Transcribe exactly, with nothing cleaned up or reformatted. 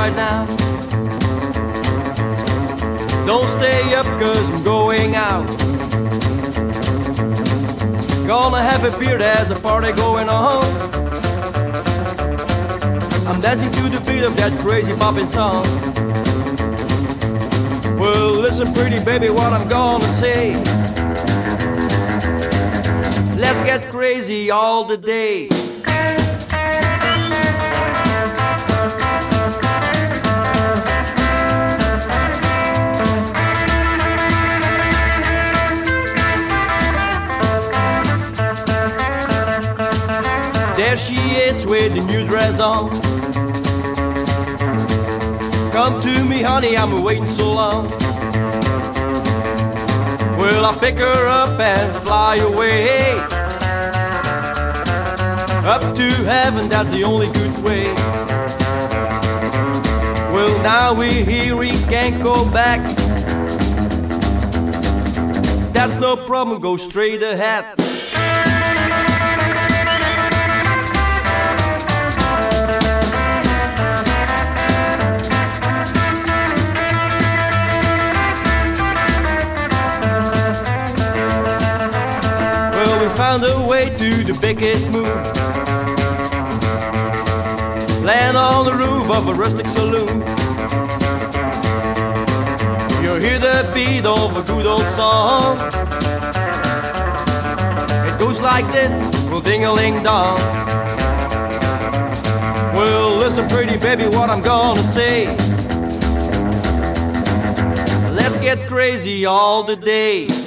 right now. Don't stay up cause I'm going out. Gonna have a beer, there's a party going on. I'm dancing to the beat of that crazy poppin' song. Well, listen pretty baby what I'm gonna say. Let's get crazy all the day. There she is with the new dress on. Come to me honey, I'm waiting so long. Well, I'll pick her up and fly away up to heaven, that's the only good way. Well, now we're here, we can't go back. That's no problem, go straight ahead. Found a way to the biggest move. Land on the roof of a rustic saloon. You hear the beat of a good old song. It goes like this, well ding-a-ling-dong. Well, listen pretty baby what I'm gonna say. Let's get crazy all the day.